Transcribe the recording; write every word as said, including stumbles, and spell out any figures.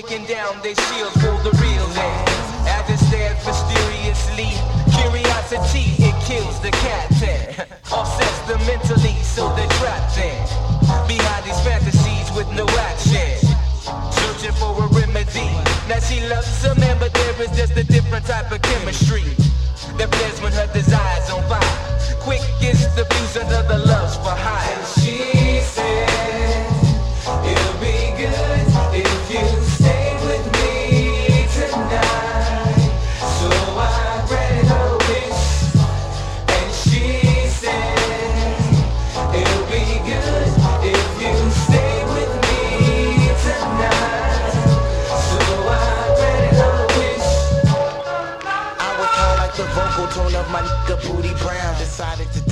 breaking down their shields for the real land. As it stands mysteriously, curiosity, it kills the captain. Offsets them mentally, so they're trapped in behind these fantasies with no action. Searching for a remedy. Now she loves a man, but there is just a different type of chemistry that plays when her desire's on fire. Quick gets the fuse under the lust for hire. And she said, it'll be good if you stay with me tonight. So I granted her wish. And she said, it'll be good if you stay with me tonight. So I granted her wish. I was high like the vocal tone of my nigga Booty Brown. Decided to